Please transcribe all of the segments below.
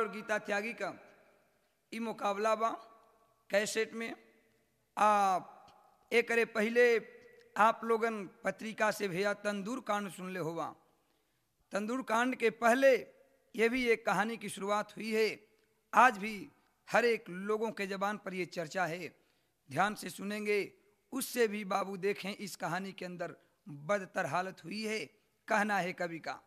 और गीता त्यागी का ई मुकाबला बा कैसेट में। एक अरे पहले आप लोगन पत्रिका से भैया तंदूर कांड सुन ले होगा। तंदूर कांड के पहले ये भी एक कहानी की शुरुआत हुई है। आज भी हर एक लोगों के जबान पर ये चर्चा है, ध्यान से सुनेंगे। उससे भी बाबू देखें इस कहानी के अंदर बदतर हालत हुई है। कहना है कवि का,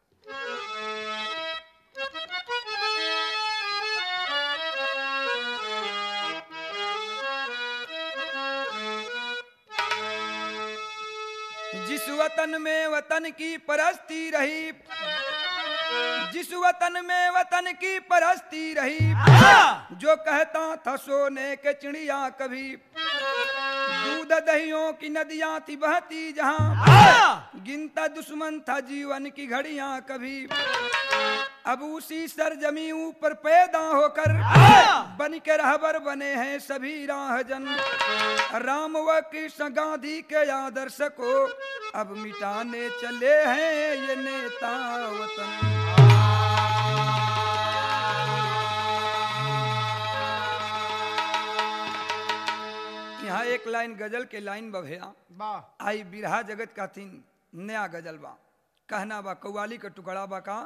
जिस वतन में वतन की परस्ती रही, जिस वतन में वतन की परस्ती रही, जो कहता था सोने के चिड़िया कभी, दूध दहियों की नदियां थी बहती जहां, गिनता दुश्मन था जीवन की घड़ियां कभी। अब उसी सरजमी ऊपर पैदा होकर बन के रहबर बने हैं सभी राहजन। राम व कृष्ण गांधी के आदर्श को अब मिटाने चले हैं ये नेता वतन। यहाँ एक लाइन गजल के लाइन बा भैया, आई बिरहा जगत का तीन नया गजल बा। कहना बा कव्वाली का टुकड़ा बा का,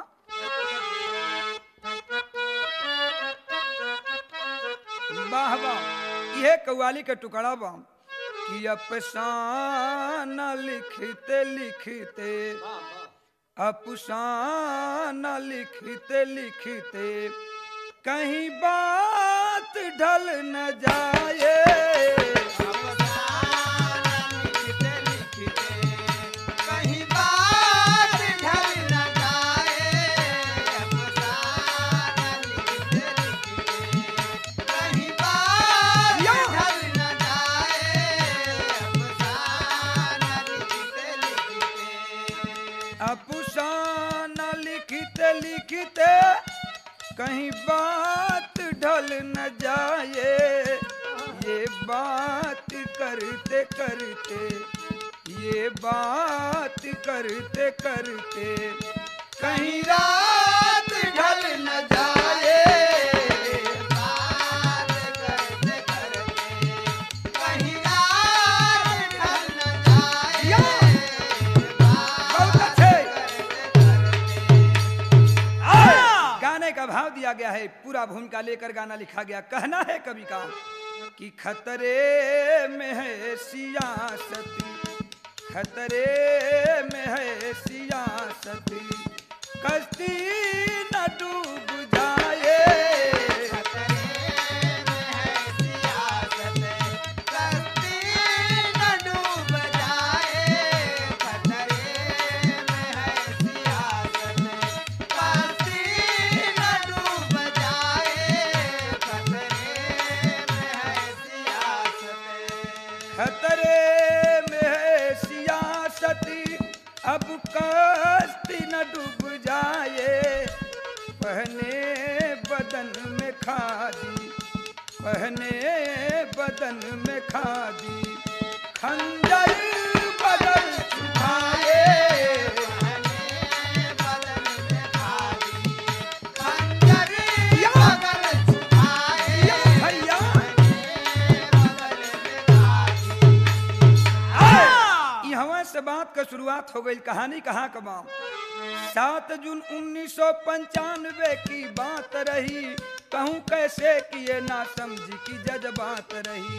वाह वाह, यह कव्वाली का टुकड़ा बा कि अफसाना लिखते लिखते, अफसाना लिखते लिखते कहीं बात ढल न जाए। अफसाना लिखते लिखते कहीं बात ढल न जाए। ये बात करते करते, ये बात करते करते कहीं रात ढल न जाए। भाव दिया गया है, पूरा भूमिका लेकर गाना लिखा गया। कहना है कवि का कि खतरे में है सियासती, खतरे में है सियासती, कश्ती न डूब जाए। खतरे में है सियासती, अब कश्ती न डूब जाए। पहने बदन में खादी, पहने बदन में खादी, खंजर बदल छुपाए। से बात का शुरुआत हो गई। कहानी कहाँ कमा 7 जून 1995 की बात रही। कहूँ कैसे कि ये ना समझी की जज्बात रही।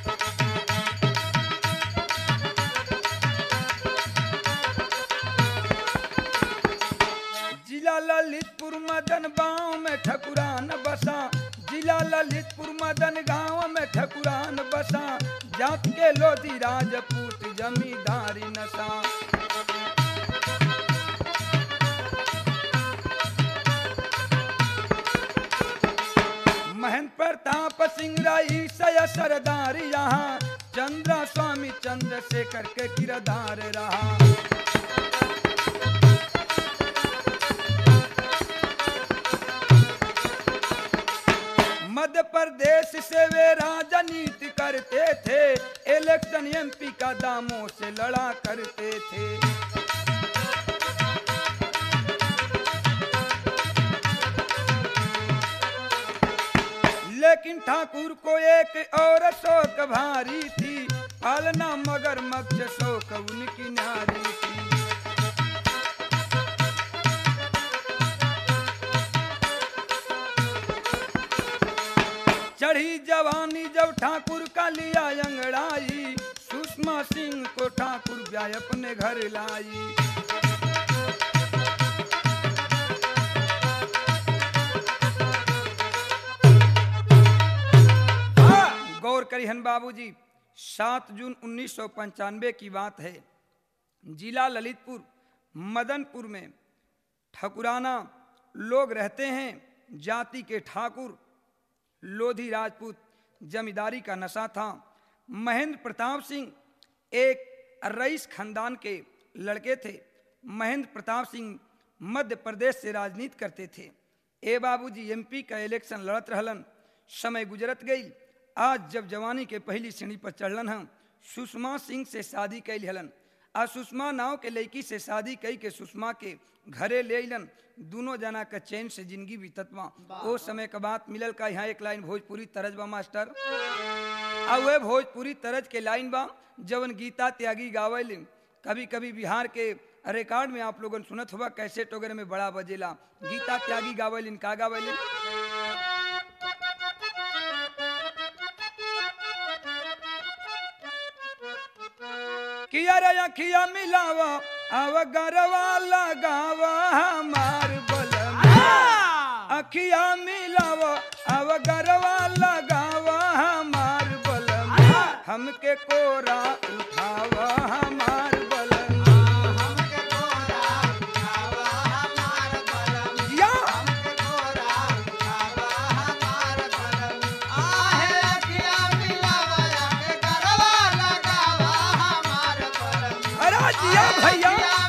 जिला ललितपुर मदन गांव में ठकुरान बसा, जिला ललितपुर मदन गांव में ठकुरान बसा, जात के लोधी राजपूत जमींदारी नशा। महंत प्रताप सिंह रईस सरदार यहाँ, चंद्रा स्वामी चंद्रशेखर के किरदार रहा। मध्य प्रदेश से वे राजनीति करते थे, इलेक्शन एमपी का दामों से लड़ा करते थे। लेकिन ठाकुर को एक और शौक भारी थी, पालना मगरमच्छ शौक उनकी नारी थी। चढ़ी जवानी जब ठाकुर का लिया अंगड़ाई, सुषमा सिंह को ठाकुर ब्याह अपने घर लाई। गौर करिहन बाबूजी, 7 जून 1995 की बात है। जिला ललितपुर मदनपुर में ठकुराना लोग रहते हैं। जाति के ठाकुर, लोधी राजपूत, जमींदारी का नशा था। महेंद्र प्रताप सिंह एक रईस खानदान के लड़के थे। महेंद्र प्रताप सिंह मध्य प्रदेश से राजनीति करते थे। ए बाबूजी एमपी का इलेक्शन लड़त रहलन। समय गुजरत गई। आज जब जवानी के पहली श्रेणी पर चढ़लन हम, सुषमा सिंह से शादी कैल हलन। आ सुषमा नाव के लड़की से शादी कई के सुषमा के घरे ले अलन। दोनों जना का चैन से जिंदगी बीततवा। ओ समय का बात मिलल का यहाँ एक लाइन भोजपुरी तरज बा मास्टर। आ वे भोजपुरी तरज के लाइन बा जवन गीता त्यागी गावल। कभी कभी बिहार के रिकॉर्ड में आप लोगन सुनत हुआ, कैसेट वगैरह में बड़ा बजेला। गीता त्यागी गावल का गावल किया रे अखिया मिलावा आव गरवा लगावा हमार बलम। अखिया मिलावा आव गरवा लगावा हमार बलम। हमके कोरा उठावा हमार बलम। हमके कोरा उठावा हमार बलम। या हमके कोरा उठावा हमार बलम। आहे अखिया मिलावा आव गरवा लगावा हमार बलम। अरे जिया भैया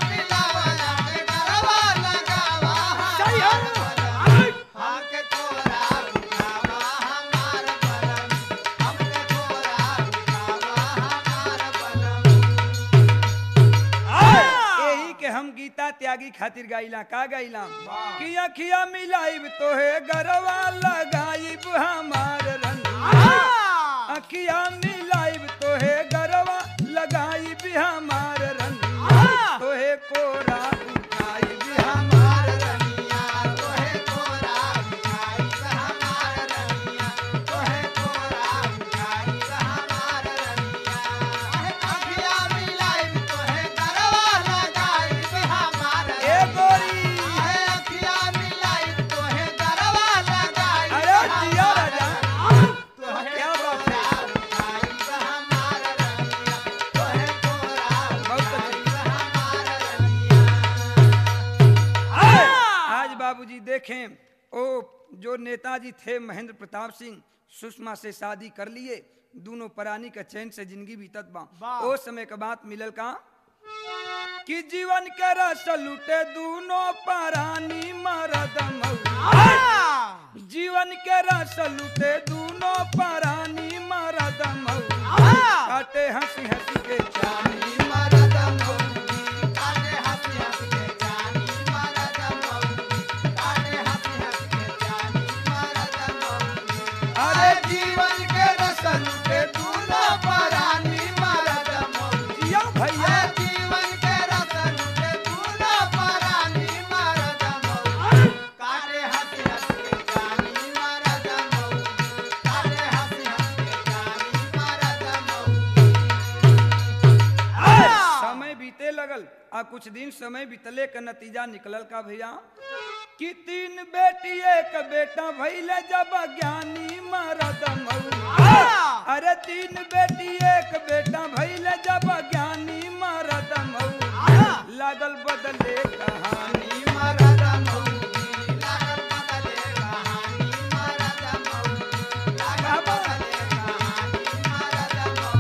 गीता त्यागी खातिर गाइला का गाइला कि अखिया मिलाइब तोहे गरवा लगाइब हमार रंग। अखिया मिलाइब तोहे गरवा लगाइब हमार रंग। तोहे कोरा उठाइब हमार रंगिया। तोहे कोरा उठाइब हमार रंगिया। तोहे कोरा उठाइब हमार रंगिया। अखिया मिलाइब तोहे गरवा लगाइब हमार। ए गोरी अखिया मिलाइब तोहे गरवा लगाइब। अरे जिया राजा क्या बात है। उठाइब हमार रंगिया। तोहे कोरा उठाइब हमार रंगिया। आज बाबूजी देखें, ओ जो नेताजी थे महेंद्र प्रताप सिंह, सुषमा से शादी कर लिए। दोनों प्राणी का चैन से जिंदगी बीतत बा। ओ समय का बात मिलल का कि जीवन के रस लुटे दोनों प्राणी मरद मऊ। जीवन के रस लुटे दोनों प्राणी मरद मऊ। काटे हंसी हंसी के चानी मरद मऊ। काटे हंसी हंसी के चानी मरद मऊ। काटे हंसी हंसी के चानी मरद मऊ। अरे जीवन के रस लुटे दोनों प्राणी मरद मऊ। जिया भैया जीवन के रस लुटे दोनों प्राणी मरद मऊ। काटे हंसी हंसी के चानी मरद मऊ। काटे हंसी हंसी के चानी मरद मऊ। समय बीते लगल। आ कुछ दिन समय बीतले का नतीजा निकलल का भैया कि 3 बेटी 1 बेटा भइले जब ज्ञानी मरद मऊ। अरे 3 बेटी 1 बेटा भइले जब ज्ञानी मरद मऊ। लागल बदले कहानी मरद मऊ। लागल बदले कहानी मरद मऊ। लागल बदले कहानी मरद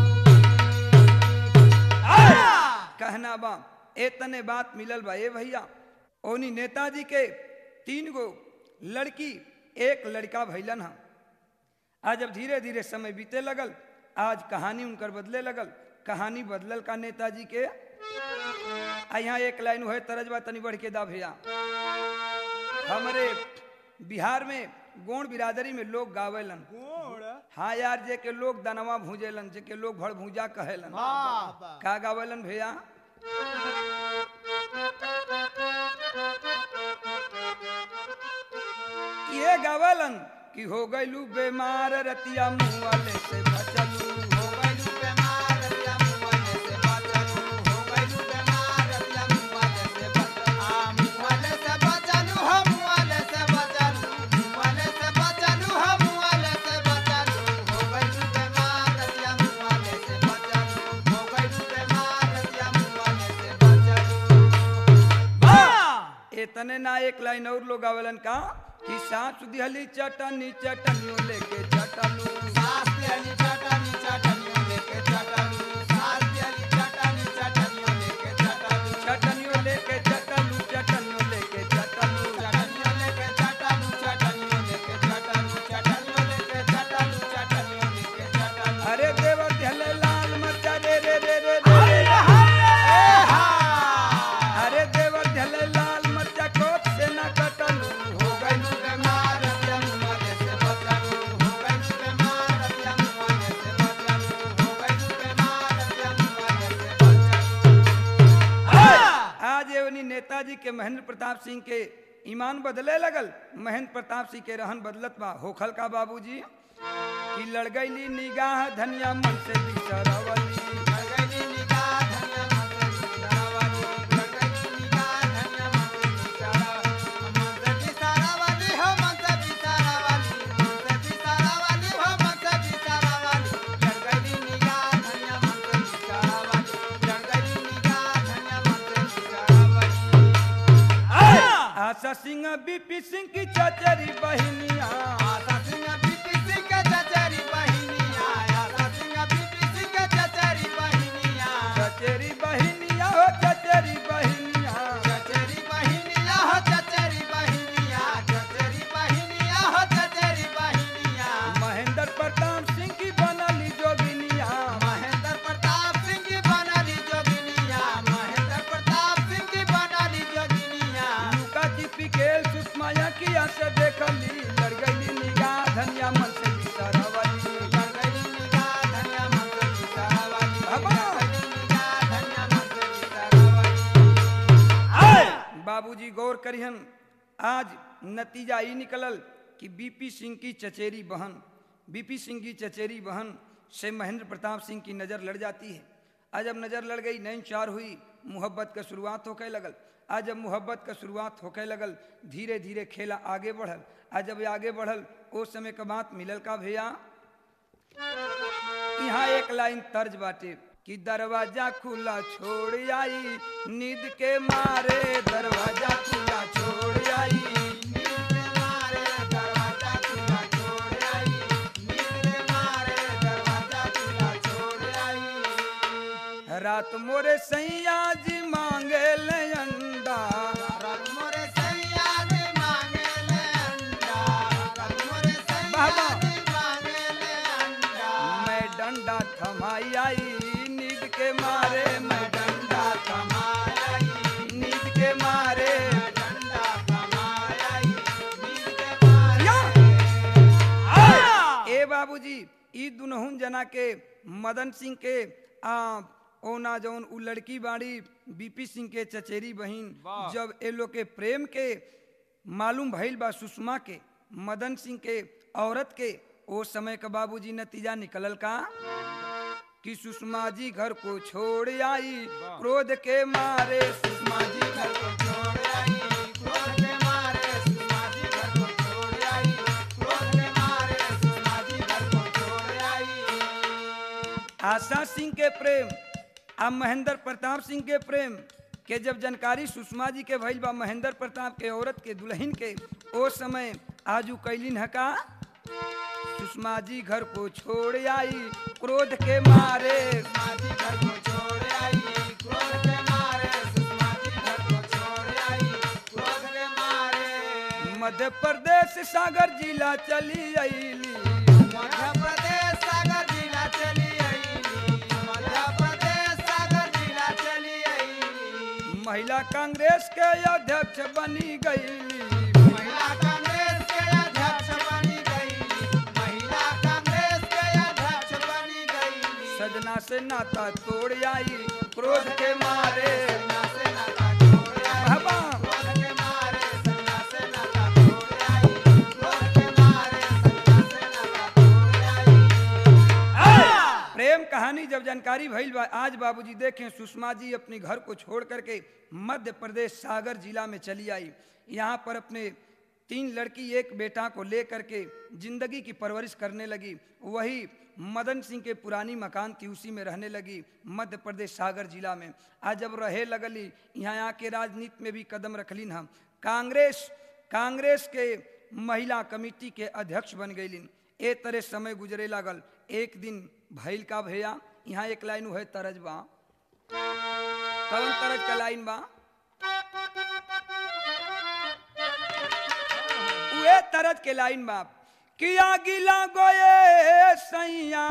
मऊ। कहना बा एतने बात मिलल बा। ए भैया ओनी नेताजी के 3 गो लड़की 1 लड़का भैलन हम। आज जब धीरे धीरे समय बीते लगल, आज कहानी उनकर बदले लगल। कहानी बदलल का नेताजी के। यहाँ एक लाइन है तरजबा तनी बढ़ के दा भैया। हमरे बिहार में गोंड बिरादरी में लोग गावेलन। हाँ यार, जे के लोग दनवा भूजेलन, जे के लोग भड़ भूजा कहेलन। का गावेलन भैया? ये गावेलन कि हो गइलू बेमार रतिया मुआले से बचलू, हो गइलू बेमार रतिया मुआले से बचलू, हो गइलू बेमार रतिया मुआले से बचलू, मुआले से बचलू, हो मुआले से बचलू, मुआले से बचलू, हो मुआले से बचलू, हो गइलू बेमार रतिया मुआले से बचलू, हो गइलू बेमार रतिया मुआले से बचलू। इतने ना एक लाइन और लोग गावेलन का कि सास दिहली चटनी चटनियों लेके चटलू, सास दिहली चटनी चटनियों लेके चटलू, सास दिहली चटनी चटनियों लेके चटलू, चटनियों लेके चटलू, चटनियों लेके चटलू, चटनियों लेके चटलू, चटनियों लेके चटलू, चटनियों लेके चटलू, चटनियों लेके चटलू। अरे देवर दिहले लाल मरचा रे रे रे रे रे, अरे देवर दिहले लाल मरचा कोप से ना कटलू, हो गइलू बेमार रतिया मुआले से बचलू, हो गइलू बेमार रतिया मुआले से बचलू, हो गइलू बेमार रतिया मुआले से बचलू। आज एवनी नेताजी के महेंद्र प्रताप सिंह के ईमान बदले लगल, महेंद्र प्रताप सिंह के रहन बदलत बा। होखल का बाबूजी कि लड़ गईली निगाह धनिया मन से बिसरवली, लड़ गइली निगाह धनिया मन से बिसरवली, लड़ गइली निगाह धनिया मन से बिसरवली, हो मन से बिसरवली, मन से बिसरवली, हो मन से बिसरवली, लड़ गइली निगाह धनिया मन से बिसरवली, लड़ गइली निगाह धनिया मन से बिसरवली। आशा सिंह बीपी सिंह की चचेरी बहिनिया, आशा सिंह बीपी सिंह के चचेरी बहिनिया, आशा सिंह बीपी सिंह के चचेरी बहिनिया, चचेरी बहिनिया हो चचेरी बहिनिया, चचेरी बहिनिया हो चचेरी बहिनिया, चचेरी बहिनिया हो चचेरी बहिनिया। महेंद्र प्रताप सिंह की बनली जोगिनिया, महेंद्र प्रताप सिंह की बनली जोगिनिया, महेंद्र प्रताप सिंह की बनली जोगिनिया। लुका की पिकेल सुषमाया की से देखली, लड़ गईली निगाह धनिया मन से बिसरवली, लड़ गइली निगाह धनिया मन से बिसरवली, लड़ गइली निगाह धनिया मन से बिसरवली। बाबूजी गौर करिहन, आज नतीजा ई निकलल कि बीपी सिंह की चचेरी बहन, बीपी सिंह की चचेरी बहन से महेंद्र प्रताप सिंह की नज़र लड़ जाती है। आज जब नज़र लड़ गई, नैन चार हुई, मोहब्बत का शुरुआत होके लगल। आज जब मोहब्बत का शुरुआत होके लगल, धीरे धीरे खेला आगे बढ़ल। आज जब आगे बढ़ल, ओ समय का बात मिलल का भैया, यहाँ एक लाइन तर्ज बाटे कि दरवाजा खुला छोड़ आई, नींद के मारे दरवाजा खुला छोड़ आई, नींद के मारे दरवाजा खुला छोड़ आई, नींद के मारे दरवाजा खुला छोड़ आई। रात मोरे सैया जी मांगे ले अंडा, रात मोरे सैया जी मांगे ले अंडा, रात मोरे सैया बाबा। जी मांगे ले अंडा। मैं डंडा थमाई आई, नींद के मारे मैं डंडा थमाई आई, नींद के मारे डंडा थमाया, नींद के मारे। ए बाबूजी, ई दुनहुन जना के मदन सिंह के ओना जौन उ लड़की बाड़ी बीपी सिंह के चचेरी बहिन, जब ए लोग के प्रेम के मालूम भइल बा सुषमा के, मदन सिंह के औरत के, ओ समय का बाबूजी नतीजा निकलल का कि सुषमा जी घर को छोड़ आई, क्रोध के मारे सुषमा जी घर को छोड़ आई, क्रोध के मारे सुषमा जी घर को छोड़ आई, क्रोध के मारे सुषमा जी घर को छोड़ आई। आशा सिंह के प्रेम आ महेंद्र प्रताप सिंह के प्रेम के जब जानकारी सुषमा जी के भइल बा, महेंद्र प्रताप के औरत के दुल्हन के, ओ समय आजू कैलिन हका सुषमा जी घर को छोड़ आई, क्रोध के मारे सुषमा जी घर को छोड़ आई, क्रोध के मारे सुषमा जी घर को छोड़ आई, क्रोध के मारे। मध्य प्रदेश सागर जिला चली आईली, मध्य प्रदेश सागर जिला चली आईली, मध्य प्रदेश सागर जिला चली आईली। महिला कांग्रेस के अध्यक्ष बनी गईली, महिला कांग्रेस के से नाता तोड़ आई क्रोध के मारे सैया से नाता तोड़ आई बाबा क्रोध के मारे सैया से नाता तोड़ आई क्रोध के मारे सैया से नाता तोड़ आई। प्रेम कहानी जब जानकारी भइल बा आज बाबूजी देखें सुषमा जी अपने घर को छोड़ करके मध्य प्रदेश सागर जिला में चली आई। यहाँ पर अपने 3 लड़की 1 बेटा को लेकर के जिंदगी की परवरिश करने लगी। वही मदन सिंह के पुरानी मकान थी उसी में रहने लगी मध्य प्रदेश सागर जिला में। आज जब रहे लगली यहाँ आके राजनीति में भी कदम रखलिन हम कांग्रेस के महिला कमेटी के अध्यक्ष बन गईलिन। ए तरह समय गुजरे लागल। एक दिन भैल का भैया यहाँ एक लाइन है तरज बा कौन तरज का लाइन बा उहे तरज के लाइन बा कि आगिला गोये सैया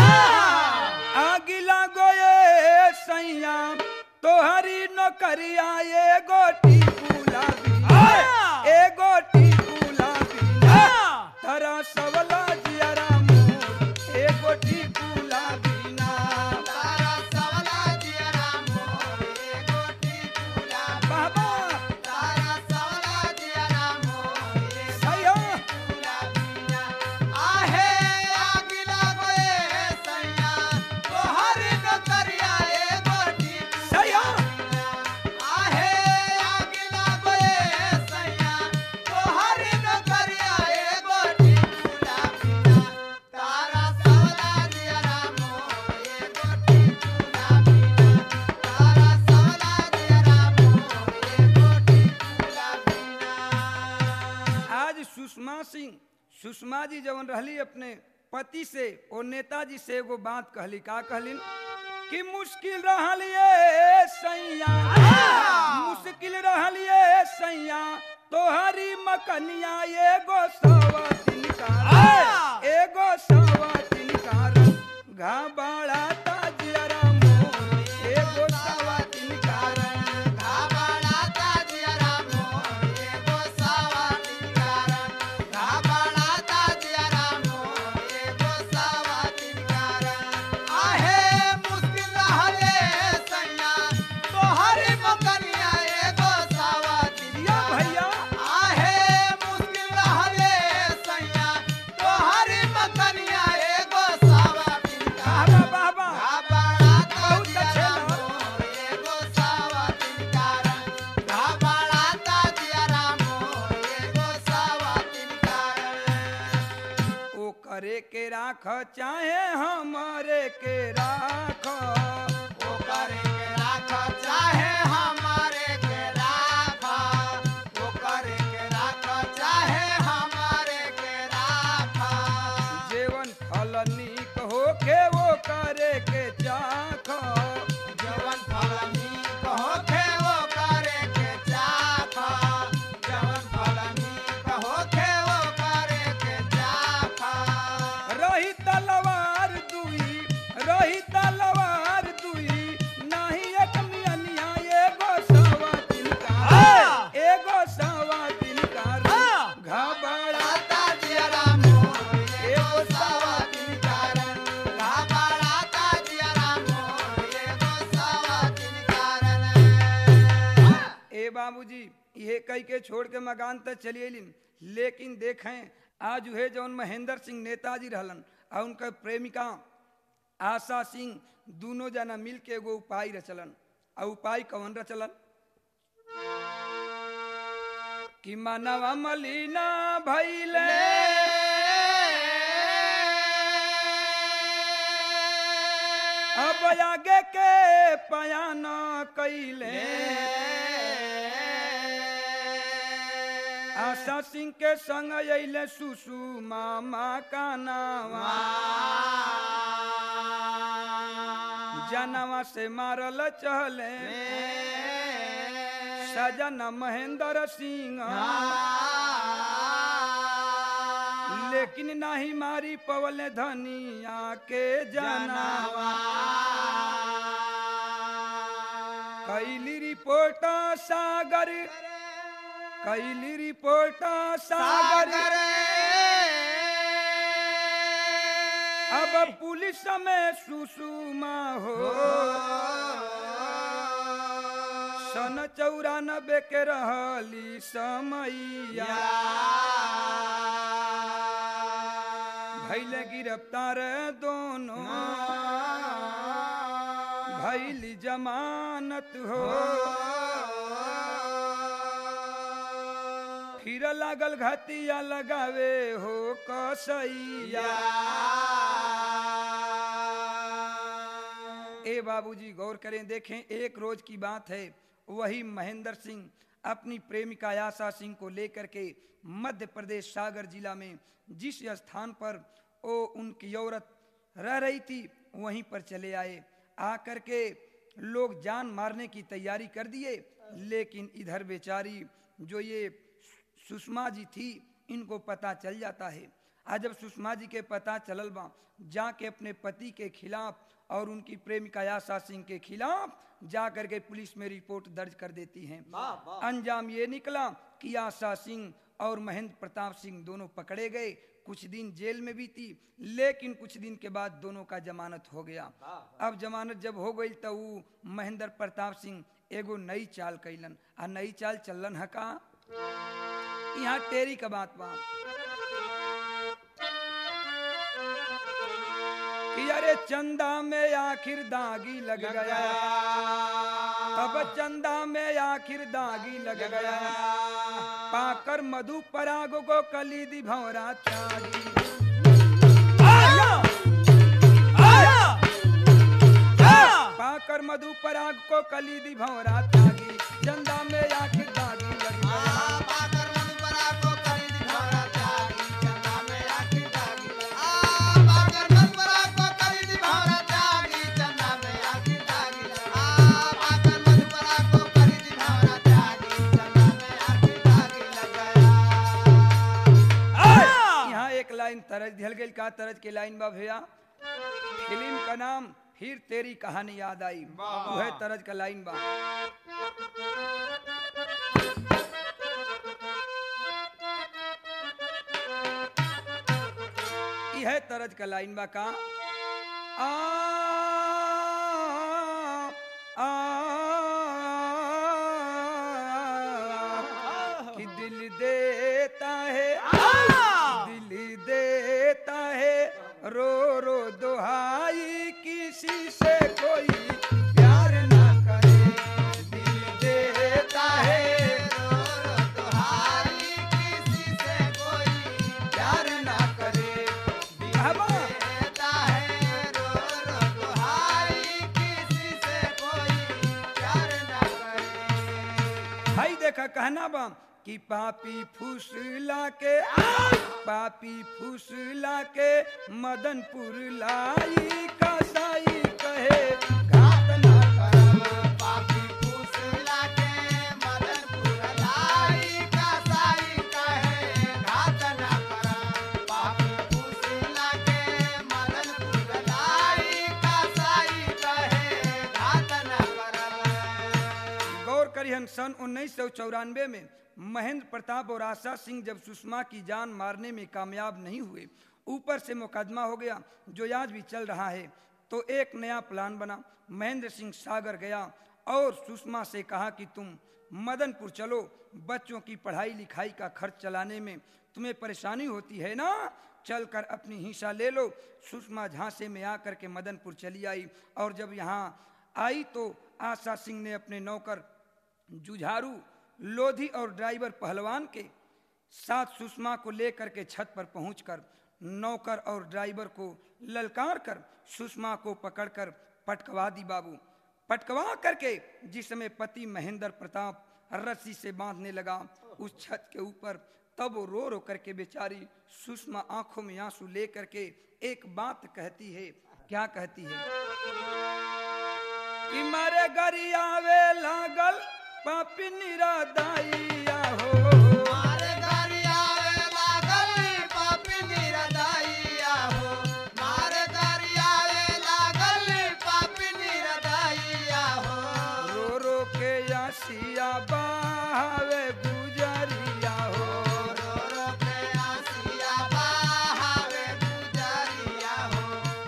आगिला गोये सैया तोहरी नौकरिया ए गोटी गुलाबी ए गोटी गुलाबी तरा सबला जियारा मोर ए गोटी गुलाबी ना तारा सवला जिया मोर ए गोटी गुलाबी बाबा तारा सवला जिया मोर ए सैया गुलाबिया आहे आगिला गोए सैया तोहरी नौकरिया ए गोटी सैया आहे आगिला गोए सैया तोहरी नौकरिया ए गोटी गुलाबिया तारा सवला जिया मोर ए गोटी गुलाबिया तारा सवला जिया मोर ए गोटी गुलाबिया। आज सुषमा जी जवन रहली अपने पति से और नेताजी से एगो बात कहली का कहलिन कि मुश्किल रहलिए सैया मुश्किल रहलिए सैया तोहरी मकनिया एगो सवा दिन कार घबड़ा ताजियारा मोर एगो सवा दिन कार घाबड़ाता जिया मोर एगो सवा तिनकार घाबड़ाता जिया मोर एगो सवा तिनकार आहे मुश्किल रहले सैया तोहरी मकनिया एगो सवा दिया तिनकार भैया आहे मुश्किल रहले सैया तोहरी मकनिया एगो सवा तिनकार बाबा बाबा घाबड़ाता बहुत जिया अच्छे लोग। मोर एगो सवा तिनकार घाबड़ाता जिया मोर एगो सवा तिनकार ओ करे के राख चाहे हमारे के राख ओ करे के राख चाहे हमारे के राख ओ करे के राख चाहे हमारे के राख जेवन फल नीक होके वो करे के चाख जवन फल नीक होखे वो करे के चाख जवन फल नीक होखे वो करे के चाख रही तलवार दुई नाही एक मियनिया एगो सवा दिन कार घबड़ा घाबड़ाता जिया मोर एगो सवा तिनकार घाबड़ाता जिया मोर एगो सवा तिनकार ए बाबूजी ये कह के छोड़ के मकान तक चली अलिन। लेकिन देखें आज उहे जौन महेंद्र सिंह नेताजी रहलन और उनका प्रेमिका आशा सिंह दोनों जना मिल के एगो उपाय रचलन। और उपाय कौन रचलन कि मानवा मलिना भैले अब आगे के पयान कैले आशा सिंह के संग अइले सुषमा माँ का नावा जनवा से मारल चहले सजन महेंद्र सिंह लेकिन नहीं मारी पवले धनिया के जनावा कैली रिपोर्ट सागर कैली रिपोर्ट सागर अब पुलिस में सुषमा हो सन 94 के रहली समैया भैले गिरफ्तार दोनों भैली जमानत हो फिर लागल घतिया लगावे हो कसैया। ए बाबूजी गौर करें देखें, एक रोज की बात है, वही महेंद्र सिंह अपनी प्रेमिका आशा सिंह को लेकर के मध्य प्रदेश सागर जिला में जिस स्थान पर वो उनकी औरत रह रही थी वहीं पर चले आए। आकर के लोग जान मारने की तैयारी कर दिए, लेकिन इधर बेचारी जो ये सुषमा जी थी इनको पता चल जाता है। आज जब सुषमा जी के पता चलल बा, जाके अपने पति के खिलाफ और उनकी प्रेमिका आशा सिंह के खिलाफ जाकर के पुलिस में रिपोर्ट दर्ज कर देती हैं। अंजाम ये निकला कि आशा सिंह और महेंद्र प्रताप सिंह दोनों पकड़े गए, कुछ दिन जेल में भी थी, लेकिन कुछ दिन के बाद दोनों का जमानत हो गया। अब जमानत जब हो गई तो वो महेंद्र प्रताप सिंह एगो नई चाल कैलन, आ नई चाल चलन है का यहाँ टेरी का बात बा कि अरे चंदा में आखिर दागी लग गया, तब चंदा में आखिर दागी लग गया, पाकर मधु पराग को कलीदी भंवरा त्यागी। पाकर मधु पराग को कलीदी भंवरा त्यागी, चंदा में आखिर दागी लग गया। तरज ढल गई का तरज के लाइन बा भैया, फिल्म का नाम फिर तेरी कहानी याद आई, वह तरज का लाइन बा। यह तरज का लाइन बा का कि दिल देता है रो रो दुहाई किसी से कोई प्यार ना करे, दिल देता है रो रो दुहाई किसी से कोई प्यार ना करे, दिल देता है रो रो दुहाई किसी से कोई प्यार ना करे। भाई देखा कहना बा कि पापी फुसला के मदनपुर लाई कसाई कहे घात ना करम, पापी फुसला के मदनपुर लाई कसाई कहे घात ना करम, पापी फुसला के मदनपुर लाई कसाई कहे घात ना करम। गौर करिहन सन 1994 में महेंद्र प्रताप और आशा सिंह जब सुषमा की जान मारने में कामयाब नहीं हुए, ऊपर से मुकदमा हो गया जो आज भी चल रहा है, तो एक नया प्लान बना। महेंद्र सिंह सागर गया और सुषमा से कहा कि तुम मदनपुर चलो, बच्चों की पढ़ाई लिखाई का खर्च चलाने में तुम्हें परेशानी होती है ना, चलकर अपनी हिस्सा ले लो। सुषमा झांसे में आकर के मदनपुर चली आई, और जब यहाँ आई तो आशा सिंह ने अपने नौकर जुझारू लोधी और ड्राइवर पहलवान के साथ सुषमा को लेकर के छत पर पहुंचकर नौकर और ड्राइवर को ललकार कर सुषमा को पकड़कर पटकवा दी बाबू। पटकवा करके जिस समय पति महेंद्र प्रताप रस्सी से बांधने लगा उस छत के ऊपर, तब वो रो रो करके बेचारी सुषमा आंखों में आंसू ले करके एक बात कहती है। क्या कहती है कि मारे गरियावे लागल पापी निरादाइया हो, मारे गरियावे लागल पापी निरादाइया हो, मारे गरियावे लागल पापी निरादाइया हो, रो रो के आसिया बहावे गुजरिया हो, रो रो के आसिया बहावे गुजरिया हो,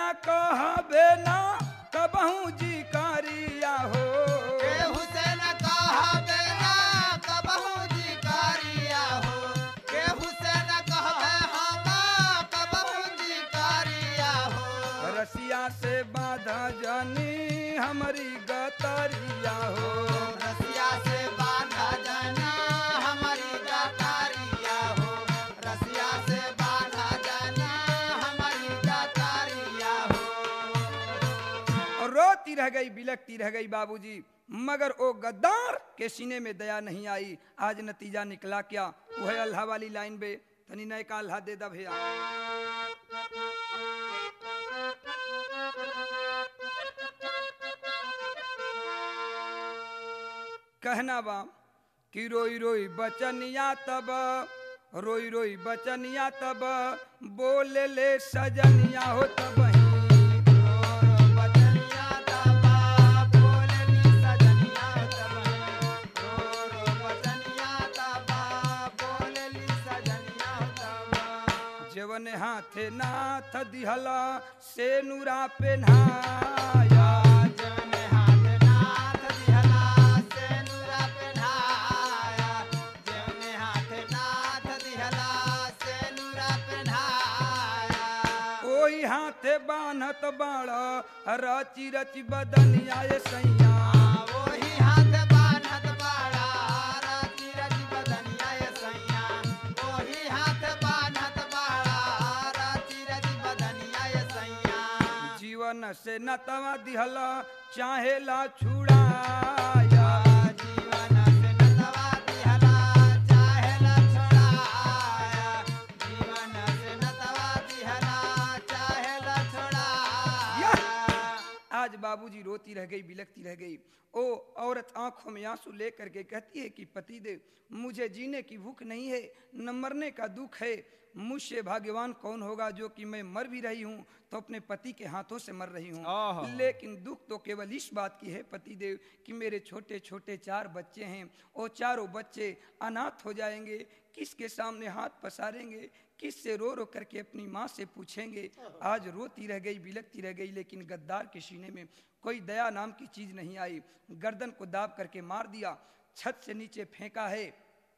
न कहबे ना कबहू जी कारिया हो। केहू से न कहबे ना कबहू जी कारिया हो। केहू से न कहबे हम कबहू जी कारिया हो। रसिया से बाधा जानी हमारी गतारिया हो। रसिया से बांधा जाना हमारी गातारिया हो। रसिया से बांधा जाना हमारी गातारिया हो। रोती रह गई, बिलखती रह गई बाबूजी, मगर ओ गद्दार के सीने में दया नहीं आई। आज नतीजा निकला क्या? वह अल्लाह वाली लाइन बे तनी नए का अल्लाह दे दा भैया। कहना बा कि रोई रोई बचनिया तब, रोई रोई बचनिया तब, बोले ले सजनिया हो तब ही। रो बचनिया तबा बोलनी सजनिया तबा। रो बचनिया तबा बोलनी सजनिया तबा। जवन हाथे नाथ दिहला से नूरा पेन्हाया। जवन हाथ नाथ दिहला से नूरा पेन्हाया। जवन हाथ नाथ दिहला से नूरा पेन्हाया। ओही हाथे बान्हत बाड़ रची रची बदनिया ये सैया। वही हाथ बान्हत बाड़ा रची रची बदनिया ये सैया। वही हाथ बान्हत बाड़ा रची रची बदनिया ये सैया। जीवन से नतवा दिहला चाहेला छुड़ाया। जीवन से नतवा दिहला चाहेला छोड़ाया। जीवन से नतवा दिहला चाहेला छोड़ाया। आज बाबूजी रोती रह गई, बिलखती रह गई। ओ औरत आंखों में आंसू लेकर के कहती है कि पतिदेव, मुझे जीने की भूख नहीं है, न मरने का दुख है। मुझसे भाग्यवान कौन होगा जो कि मैं मर भी रही हूँ तो अपने पति के हाथों से मर रही हूँ। लेकिन दुख तो केवल इस बात की है पतिदेव कि मेरे छोटे छोटे 4 बच्चे हैं। वो चारों बच्चे अनाथ हो जाएंगे, किसके सामने हाथ पसारेंगे, किससे रो रो करके अपनी माँ से पूछेंगे। आज रोती रह गई, बिलखती रह गई, लेकिन गद्दार के सीने में कोई दया नाम की चीज नहीं आई। गर्दन को दाब करके मार दिया, छत से नीचे फेंका है,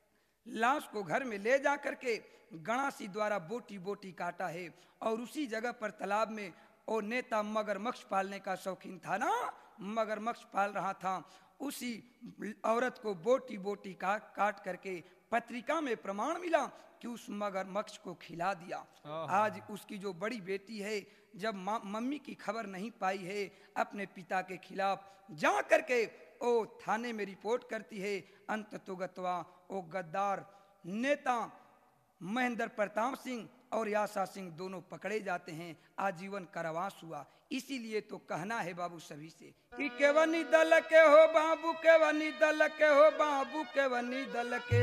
लाश को घर में ले जा करके गणासी द्वारा बोटी बोटी काटा है। और उसी जगह पर तालाब में वो नेता मगरमच्छ पालने का शौकीन था ना, मगरमच्छ पाल रहा था। उसी औरत को बोटी बोटी काट करके पत्रिका में प्रमाण मिला कि उस मगरमच्छ को खिला दिया। आज उसकी जो बड़ी बेटी है, जब मम्मी की खबर नहीं पाई है, अपने पिता के खिलाफ जा करके ओ थाने में रिपोर्ट करती है। अंततोगत्वा ओ गद्दार नेता महेंद्र प्रताप सिंह और यासा सिंह दोनों पकड़े जाते हैं, आजीवन कारावास हुआ। इसीलिए तो कहना है बाबू सभी से कि केवनी दल के हो बाबू, केवनी दल के हो बाबू, केवनी दल के,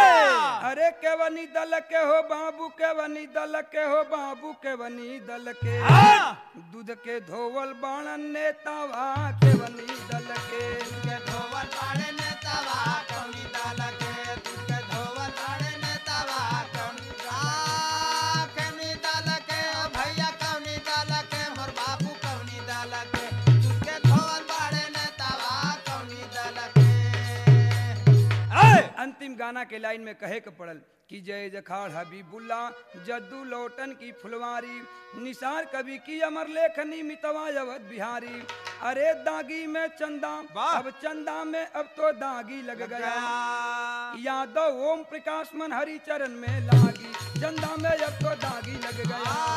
अरे केवनी दल के हो बाबू, केवनी दल के हो बाबू, केवनी दल के, दूध के धोवल बाणन नेतावा केवनी दल के। के धोवल बाड़े नेतावा कौनी दल के। तुझके धोवल बाड़े नेतावा कौनी दल के। ओ भैया कौनी दल के, मोर बाबू कौनी दल के। तुझके धोवल बाड़े नेतावा कौनी दल के। अंतिम गाना के लाइन में कहे के पड़ल कि जय जखाड़ हबीबुल्ला जद्दू लौटन की फुलवारी, निसार कवि की अमर लेखनी मितवा अवध बिहारी। अरे दागी में चंदा, अब चंदा में अब तो दागी लग गया। यादव ओम प्रकाश मन हरि चरण में लागी, चंदा में अब तो दागी लग गया।